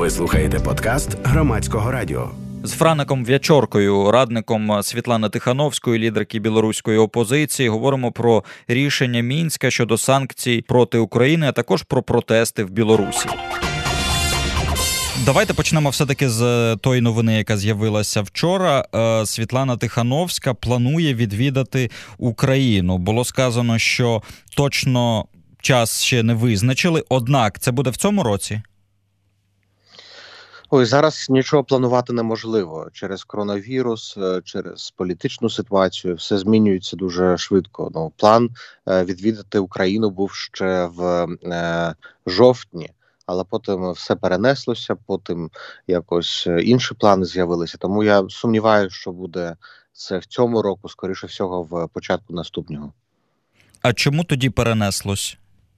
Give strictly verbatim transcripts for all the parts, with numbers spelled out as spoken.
Ви слухаєте подкаст Громадського радіо. З Фраником В'ячоркою, радником Світлани Тихановської, лідерки білоруської опозиції, говоримо про рішення Мінська щодо санкцій проти України, а також про протести в Білорусі. Давайте почнемо все-таки з тої новини, яка з'явилася вчора. Світлана Тихановська планує відвідати Україну. Було сказано, що точно час ще не визначили, однак це буде в цьому році? Ой, зараз нічого планувати неможливо. Через коронавірус, через політичну ситуацію все змінюється дуже швидко. Ну, план відвідати Україну був ще в е, жовтні, але потім все перенеслося, потім якось інші плани з'явилися. Тому я сумніваюся, що буде це в цьому року, скоріше всього, в початку наступного. А чому тоді перенеслось?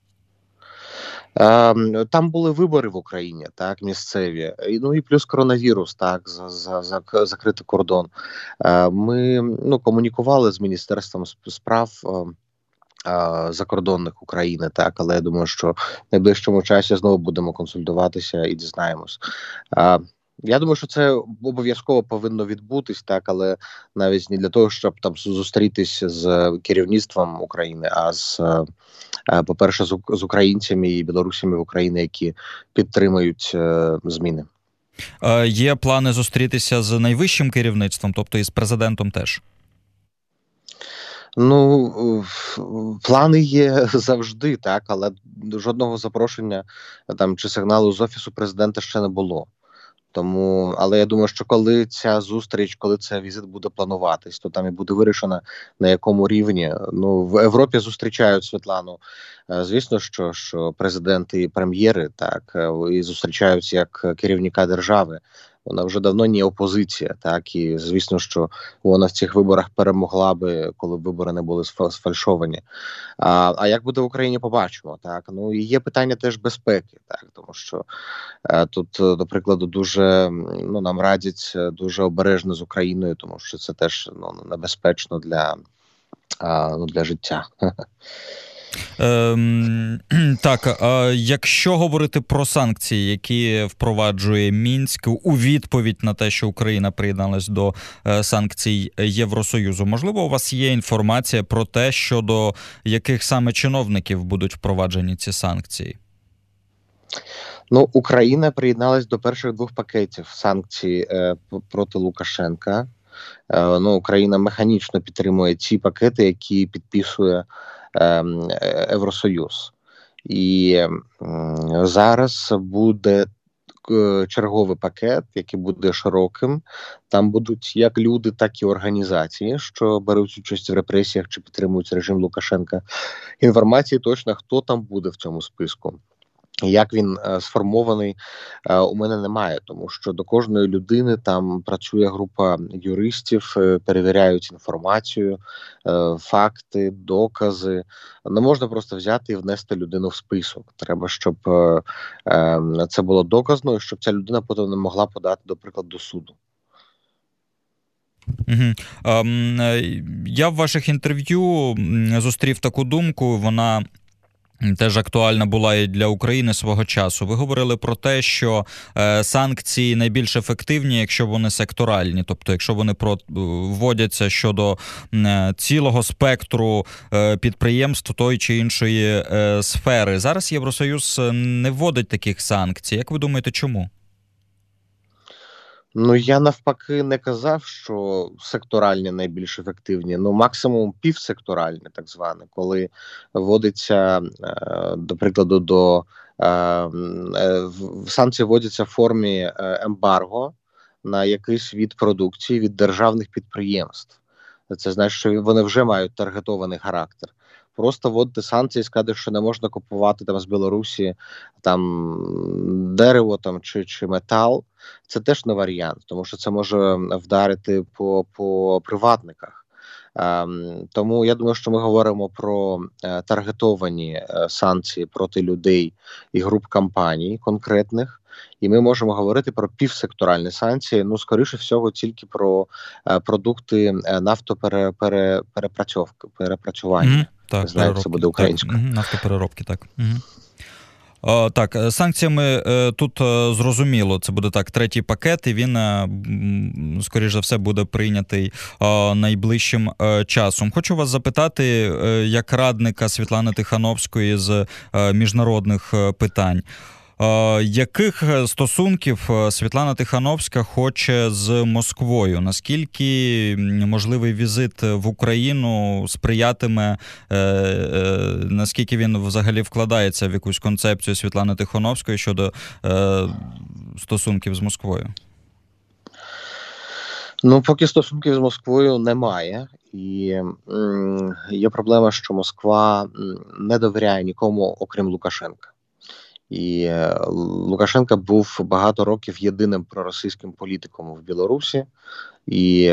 Там були вибори в Україні, так, місцеві, ну і плюс коронавірус, так, за, за, за закритий кордон. Ми, ну, комунікували з Міністерством справ закордонних України, так, але я думаю, що в найближчому часі знову будемо консультуватися і дізнаємось. Я думаю, що це обов'язково повинно відбутись, так, але навіть не для того, щоб там зустрітися з керівництвом України, а з, по-перше, з українцями і білорусами в Україні, які підтримують зміни. Є плани зустрітися з найвищим керівництвом, тобто і з президентом теж? Ну, плани є завжди, так, але жодного запрошення там чи сигналу з Офісу президента ще не було. Тому, але я думаю, що коли ця зустріч, коли цей візит буде плануватись, то там і буде вирішено, на якому рівні. Ну, в Європі зустрічають Світлану, звісно, що, що президенти і прем'єри, так, і зустрічаються як керівника держави. Вона вже давно не опозиція, так, і звісно, що вона в цих виборах перемогла би, коли б вибори не були сфальшовані. А, а як буде в Україні, побачимо, так. Ну, і є питання теж безпеки, так, тому що е, тут, до прикладу, дуже, ну, нам радять дуже обережно з Україною, тому що це теж, ну, небезпечно для, е, ну, для життя. Ем, так, а якщо говорити про санкції, які впроваджує Мінськ у відповідь на те, що Україна приєдналась до е, санкцій Євросоюзу, можливо, у вас є інформація про те, щодо яких саме чиновників будуть впроваджені ці санкції? Ну, Україна приєдналась до перших двох пакетів санкцій е, проти Лукашенка. Е, ну, Україна механічно підтримує ці пакети, які підписує Євросоюз. І зараз буде черговий пакет, який буде широким. Там будуть як люди, так і організації, що беруть участь в репресіях чи підтримують режим Лукашенка. Інформації точно, хто там буде в цьому списку. Як він е, сформований, е, у мене немає, тому що до кожної людини там працює група юристів, е, перевіряють інформацію, е, факти, докази. Не можна просто взяти і внести людину в список. Треба, щоб е, е, це було доказно, і щоб ця людина потім не могла подати, до прикладу, до суду. Угу. Ем, я в ваших інтерв'ю зустрів таку думку, вона теж актуальна була і для України свого часу. Ви говорили про те, що е, санкції найбільш ефективні, якщо вони секторальні, тобто якщо вони про, вводяться щодо е, цілого спектру е, підприємств той чи іншої е, сфери. Зараз Євросоюз не вводить таких санкцій. Як ви думаєте, чому? Ну, я навпаки не казав, що секторальні найбільш ефективні, ну, максимум півсекторальні, так зване, коли вводиться, до прикладу, до санкції вводяться в формі ембарго на якийсь від продукції від державних підприємств. Це значить, що вони вже мають таргетований характер. Просто вводити санкції, сказати, що не можна купувати там з Білорусі там дерево там чи, чи метал, це теж не варіант, тому що це може вдарити по, по приватниках. Ем, тому я думаю, що ми говоримо про е, таргетовані е, санкції проти людей і груп компаній конкретних, і ми можемо говорити про півсекторальні санкції, ну, скоріше всього, тільки про е, продукти е, нафтоперепрацьовки, перепрацювання. Mm-hmm. Так, не знаю, як це буде українською. Так, нафтопереробки, так. Угу. О, так, санкціями тут зрозуміло, це буде так, третій пакет, і він, скоріш за все, буде прийнятий найближчим часом. Хочу вас запитати, як радника Світлани Тихановської з міжнародних питань, яких стосунків Світлана Тихановська хоче з Москвою? Наскільки можливий візит в Україну сприятиме, наскільки він взагалі вкладається в якусь концепцію Світлани Тихановської щодо стосунків з Москвою? Ну, поки стосунків з Москвою немає. І м, є проблема, що Москва не довіряє нікому, окрім Лукашенка. І Лукашенко був багато років єдиним проросійським політиком в Білорусі, і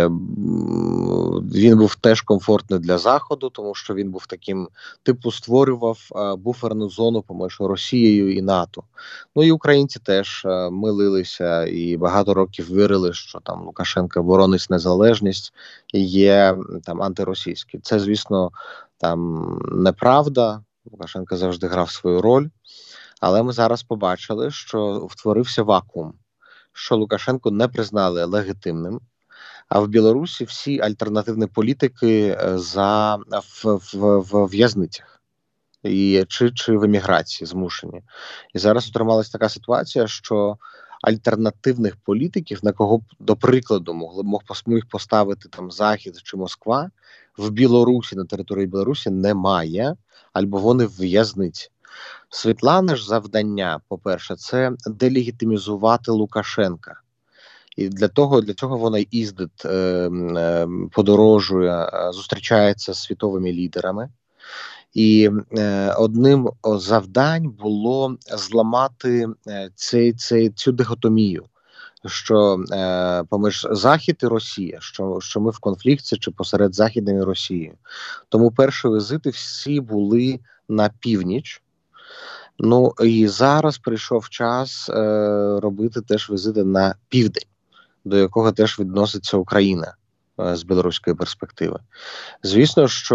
він був теж комфортний для Заходу, тому що він був таким, типу, створював буферну зону поміж Росією і НАТО. Ну і українці теж милилися і багато років вірили, що там Лукашенко боронить незалежність і є там антиросійський. Це, звісно, там неправда. Лукашенко завжди грав свою роль. Але ми зараз побачили, що втворився вакуум, що Лукашенко не признали легітимним, а в Білорусі всі альтернативні політики за, в, в, в в'язницях і, чи, чи в еміграції змушені. І зараз отрималася така ситуація, що альтернативних політиків, на кого, до прикладу, могли мог міг поставити там Захід чи Москва, в Білорусі, на території Білорусі немає, або вони в в'язниці. Світлани ж завдання, по-перше, це делегітимізувати Лукашенка. І для того, для цього вона їздить, е, е, подорожує, зустрічається з світовими лідерами. І е, одним з завдань було зламати цей, цей, цю дихотомію, що е, поміж Захід і Росія, що, що ми в конфлікті чи посеред Західної і Росії. Тому перші візити всі були на північ. Ну і зараз прийшов час е, робити теж візити на південь, до якого теж відноситься Україна е, з білоруської перспективи. Звісно, що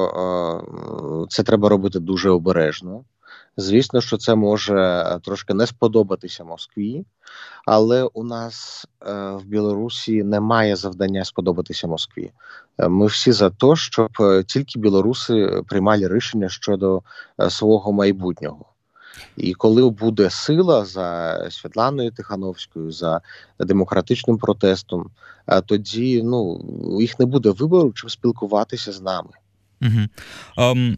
е, це треба робити дуже обережно. Звісно, що це може трошки не сподобатися Москві, але у нас е, в Білорусі немає завдання сподобатися Москві. Е, ми всі за те, щоб тільки білоруси приймали рішення щодо е, свого майбутнього. І коли буде сила за Світланою Тихановською, за демократичним протестом, тоді ну, їх не буде вибору, чим спілкуватися з нами. Угу. Um...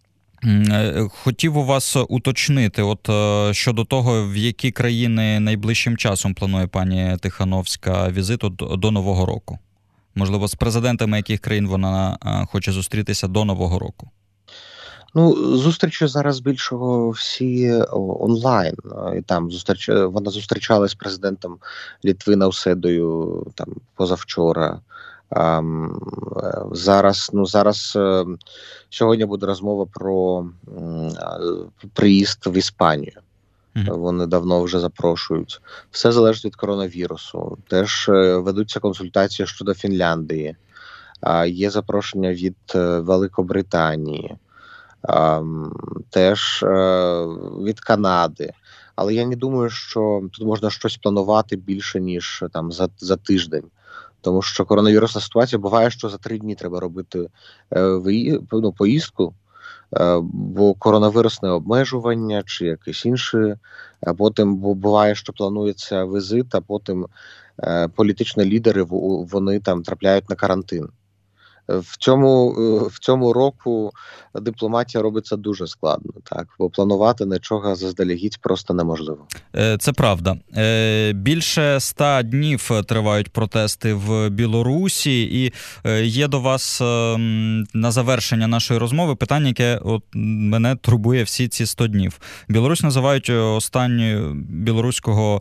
Хотів у вас уточнити, от щодо того, в які країни найближчим часом планує пані Тихановська візит от, до Нового року? Можливо, з президентами яких країн вона хоче зустрітися до Нового року? Ну, зустрічі зараз більшого всі онлайн. І там зустріч... вона зустрічалася з президентом Литви Науседою там позавчора. Um, зараз, ну, зараз uh, сьогодні буде розмова про uh, приїзд в Іспанію. Mm-hmm. Вони давно вже запрошують. Все залежить від коронавірусу. Теж uh, ведуться консультації щодо Фінляндії. Uh, є запрошення від uh, Великобританії. Uh, теж uh, від Канади. Але я не думаю, що тут можна щось планувати більше, ніж там за, за тиждень. Тому що коронавірусна ситуація буває, що за три дні треба робити е, ну, поїздку, е, бо коронавірусне обмежування чи якісь інші, а потім буває, що планується візит, а потім е, політичні лідери вони там трапляють на карантин. В цьому, в цьому року дипломатія робиться дуже складно, так, бо планувати нічого заздалегідь просто неможливо. Це правда. Більше ста днів тривають протести в Білорусі, і є до вас на завершення нашої розмови питання, яке от мене турбує всі ці сто днів. Білорусь називають останньою білоруського,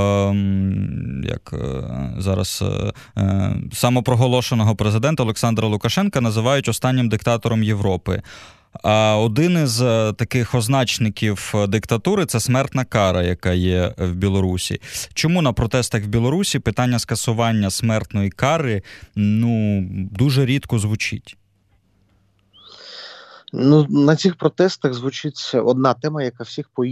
як зараз, самопроголошеного президента Олександра Лукашенка називають останнім диктатором Європи. А один із таких означників диктатури – це смертна кара, яка є в Білорусі. Чому на протестах в Білорусі питання скасування смертної кари ну, дуже рідко звучить? Ну, на цих протестах звучить одна тема, яка всіх поєднує.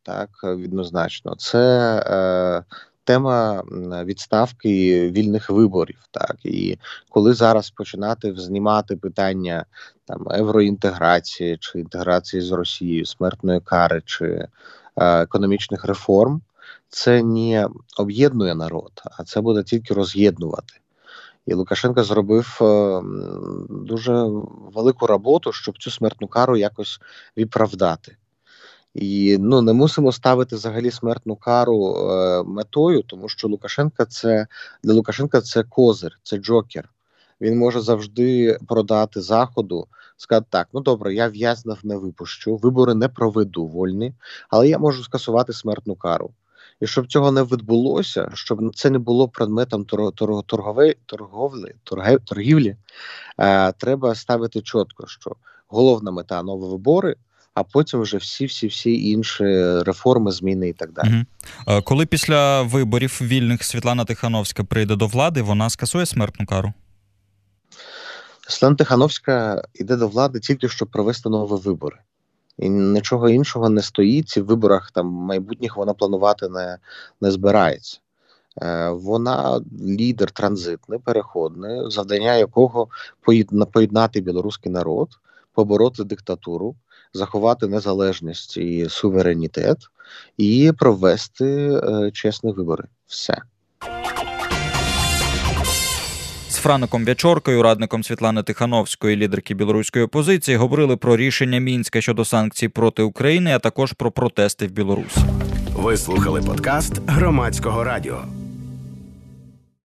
так, однозначно. Це е, тема відставки вільних виборів. Так, і коли зараз починати знімати питання там євроінтеграції чи інтеграції з Росією, смертної кари чи е, економічних реформ, це не об'єднує народ, а це буде тільки роз'єднувати. І Лукашенко зробив е, дуже велику роботу, щоб цю смертну кару якось відправдати. І ну не мусимо ставити взагалі смертну кару е, метою, тому що Лукашенка це для Лукашенка це козир, це джокер. Він може завжди продати Заходу, сказати так: ну добре, я в'язнів не випущу, вибори не проведу вольні, але я можу скасувати смертну кару. І щоб цього не відбулося, щоб це не було предметом торгової, торговлі, торгівлі, е, треба ставити чітко, що головна мета – нові вибори, а потім вже всі-всі-всі інші реформи, зміни і так далі. Угу. Коли після виборів вільних Світлана Тихановська прийде до влади, вона скасує смертну кару? Світлана Тихановська йде до влади тільки, щоб провести нові вибори. І нічого іншого не стоїть, і в виборах там майбутніх вона планувати не, не збирається. Е, вона лідер транзитний, переходний, завдання якого поєднати білоруський народ, побороти диктатуру, заховати незалежність і суверенітет і провести е, чесні вибори. Все. З Фраником Вячоркою, радником Світлани Тихановської, лідерки білоруської опозиції, говорили про рішення Мінська щодо санкцій проти України, а також про протести в Білорусі. Ви слухали подкаст Громадського радіо.